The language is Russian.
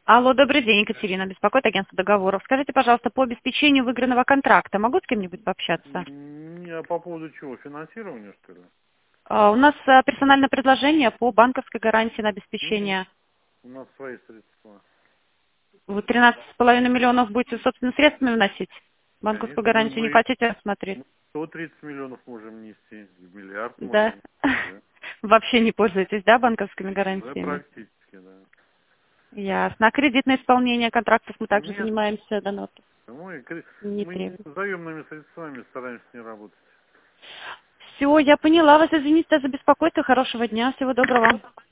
Алло, добрый день, Екатерина, беспокоит агентство договоров. Скажите, пожалуйста, по обеспечению выигранного контракта могу с кем-нибудь пообщаться? А по поводу чего? Финансирования, что ли? У нас персональное предложение по банковской гарантии на Нет, обеспечение. у нас свои средства. Вы 13,5 миллионов будете собственными средствами вносить? Банковскую Конечно, гарантию не хотите рассмотреть? мы 130 миллионов можем нести, миллиард Да. можем нести, да. Вообще не пользуетесь, да, банковскими Да, гарантиями? практически, да. Ясно. А кредитное исполнение контрактов мы также Нет, занимаемся, донос не мы требуем. с заемными средствами стараемся не работать. Все, я поняла вас, извините за беспокойство, хорошего дня, всего доброго.